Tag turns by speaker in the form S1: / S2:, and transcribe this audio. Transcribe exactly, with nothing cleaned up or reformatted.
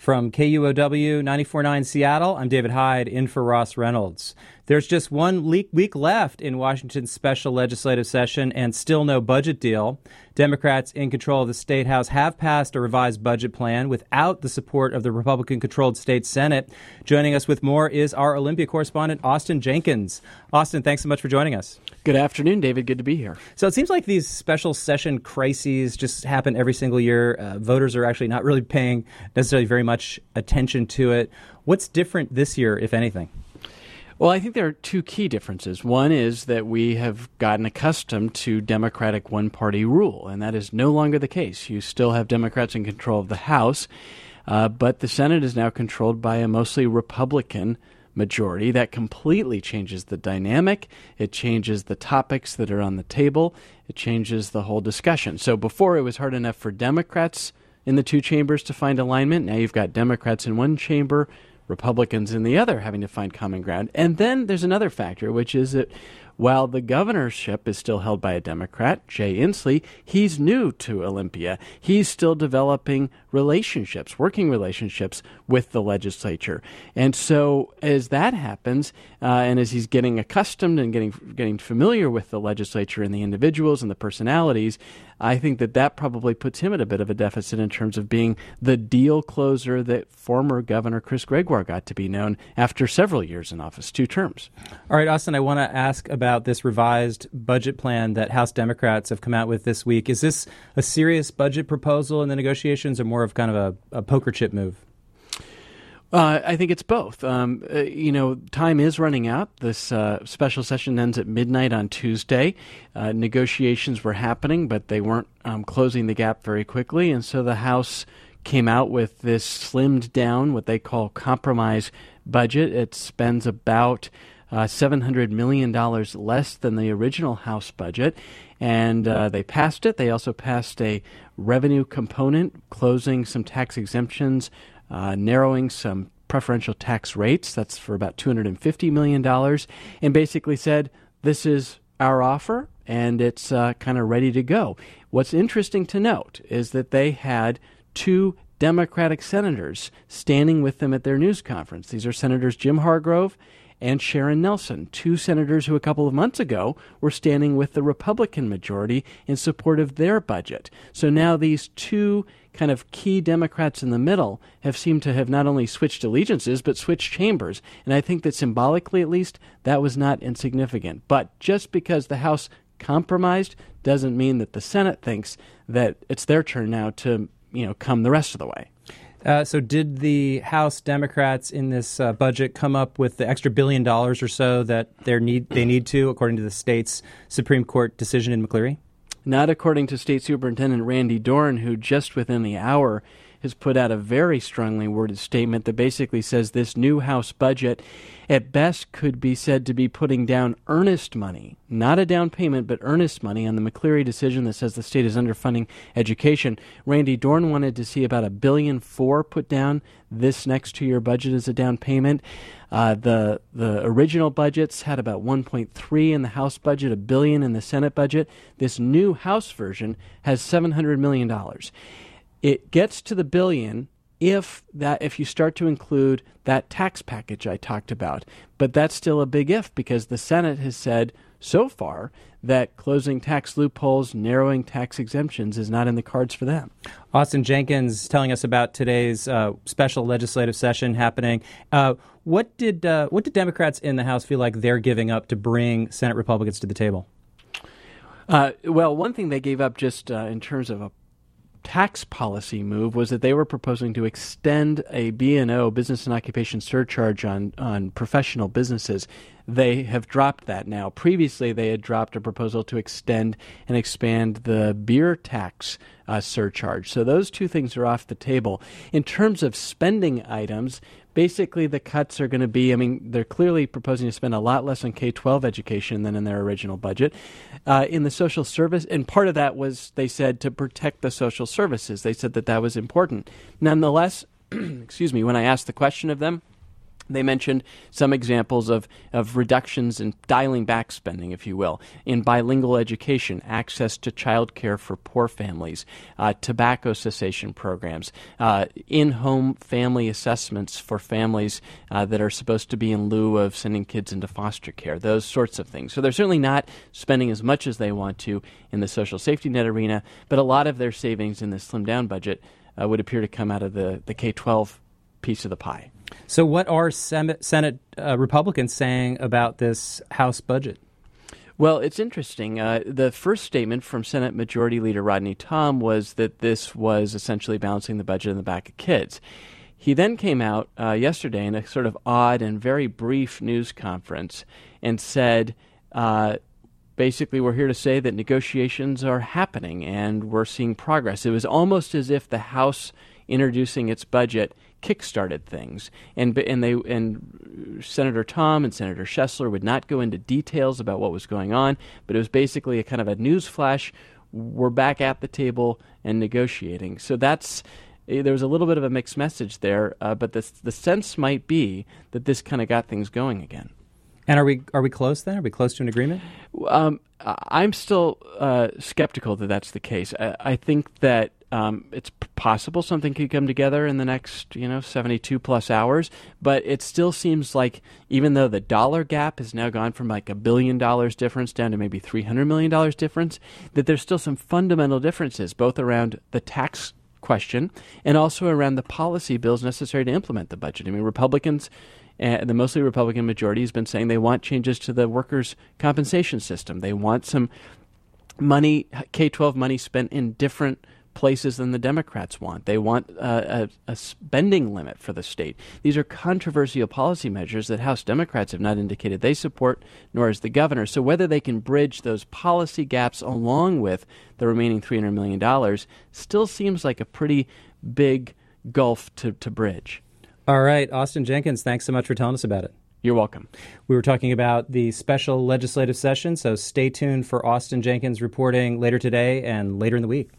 S1: From K U O W ninety-four point nine Seattle, I'm David Hyde, in for Ross Reynolds. There's just one week left in Washington's special legislative session and still no budget deal. Democrats in control of the State House have passed a revised budget plan without the support of the Republican-controlled state Senate. Joining us with more is our Olympia correspondent, Austin Jenkins. Austin, thanks so much for joining us.
S2: Good afternoon, David. Good to be here.
S1: So it seems like these special session crises just happen every single year. Uh, voters are actually not really paying necessarily very much attention to it. What's different this year, if anything?
S2: Well, I think there are two key differences. One is that we have gotten accustomed to Democratic one-party rule, and that is no longer the case. You still have Democrats in control of the House, uh, but the Senate is now controlled by a mostly Republican majority. That completely changes the dynamic. It changes the topics that are on the table. It changes the whole discussion. So before it was hard enough for Democrats in the two chambers to find alignment. Now you've got Democrats in one chamber, Republicans in the other having to find common ground. And then there's another factor, which is that while the governorship is still held by a Democrat, Jay Inslee, he's new to Olympia. He's still developing relationships, working relationships with the legislature. And so as that happens, uh, and as he's getting accustomed and getting getting familiar with the legislature and the individuals and the personalities, I think that that probably puts him at a bit of a deficit in terms of being the deal closer that former Governor Chris Gregoire got to be known after several years in office, two terms.
S1: All right, Austin, I want to ask about this revised budget plan that House Democrats have come out with this week. Is this a serious budget proposal in the negotiations or more of kind of a, a poker chip move?
S2: Uh, I think it's both. Um, uh, you know, time is running out. This uh, special session ends at midnight on Tuesday. Uh, negotiations were happening, but they weren't um, closing the gap very quickly. And so the House came out with this slimmed down, what they call compromise budget. It spends about uh, seven hundred million dollars less than the original House budget. And uh, they passed it. They also passed a revenue component, closing some tax exemptions, Uh, narrowing some preferential tax rates. That's for about two hundred fifty million dollars, and basically said, this is our offer, and it's uh, kind of ready to go. What's interesting to note is that they had two Democratic senators standing with them at their news conference. These are Senators Jim Hargrove and Sharon Nelson, two senators who a couple of months ago were standing with the Republican majority in support of their budget. So now these two kind of key Democrats in the middle have seemed to have not only switched allegiances, but switched chambers. And I think that symbolically, at least, that was not insignificant. But just because the House compromised doesn't mean that the Senate thinks that it's their turn now to, you know, come the rest of the way.
S1: Uh, so did the House Democrats in this uh, budget come up with the extra billion dollars or so that they need they need to, according to the state's Supreme Court decision in McCleary?
S2: Not according to State Superintendent Randy Dorn, who just within the hour has put out a very strongly worded statement that basically says this new House budget at best could be said to be putting down earnest money, not a down payment, but earnest money on the McCleary decision that says the state is underfunding education. Randy Dorn wanted to see about a billion four put down this next two-year budget as a down payment. Uh, the the original budgets had about one point three in the House budget, a billion in the Senate budget. This new House version has seven hundred million dollars. It gets to the billion if that if you start to include that tax package I talked about. But that's still a big if, because the Senate has said so far that closing tax loopholes, narrowing tax exemptions is not in the cards for them.
S1: Austin Jenkins telling us about today's uh, special legislative session happening. Uh, what did uh, what did Democrats in the House feel like they're giving up to bring Senate Republicans to the table?
S2: Uh, well, one thing they gave up just uh, in terms of a tax policy move was that they were proposing to extend a B and O, business and occupation surcharge on, on professional businesses. They have dropped that now. Previously, they had dropped a proposal to extend and expand the beer tax uh, surcharge. So those two things are off the table. In terms of spending items, basically the cuts are going to be, I mean, they're clearly proposing to spend a lot less on K twelve education than in their original budget. Uh, in the social service, and part of that was, they said, to protect the social services. They said that that was important. Nonetheless, excuse me, when I asked the question of them, They mentioned some examples of, of reductions in dialing back spending, if you will, in bilingual education, access to child care for poor families, uh, tobacco cessation programs, uh, in-home family assessments for families uh, that are supposed to be in lieu of sending kids into foster care, those sorts of things. So they're certainly not spending as much as they want to in the social safety net arena, but a lot of their savings in the slimmed-down budget uh, would appear to come out of the, the K twelve piece of the pie.
S1: So what are Senate, Senate uh, Republicans saying about this House budget?
S2: Well, it's interesting. Uh, the first statement from Senate Majority Leader Rodney Tom was that this was essentially balancing the budget in the back of kids. He then came out uh, yesterday in a sort of odd and very brief news conference and said, uh, basically, we're here to say that negotiations are happening and we're seeing progress. It was almost as if the House introducing its budget kickstarted things, and and they and Senator Tom and Senator Schessler would not go into details about what was going on, but it was basically a kind of a news flash. We're back at the table and negotiating. So that's there was a little bit of a mixed message there, uh, but the the sense might be that this kind of got things going again.
S1: And are we are we close then? Are we close to an agreement?
S2: Um, I'm still uh, skeptical that that's the case. I, I think that um, it's possible something could come together in the next, you know, seventy-two plus hours. But it still seems like even though the dollar gap has now gone from like a billion dollars difference down to maybe three hundred million dollars difference, that there's still some fundamental differences, both around the tax question and also around the policy bills necessary to implement the budget. I mean, Republicans, uh, the mostly Republican majority, has been saying they want changes to the workers' compensation system. They want some money, K twelve money spent in different places than the Democrats want. They want uh, a, a spending limit for the state. These are controversial policy measures that House Democrats have not indicated they support, nor has the governor. So whether they can bridge those policy gaps along with the remaining three hundred million dollars still seems like a pretty big gulf to, to bridge.
S1: All right, Austin Jenkins, thanks so much for telling us about it.
S2: You're welcome.
S1: We were talking about the special legislative session, so stay tuned for Austin Jenkins reporting later today and later in the week.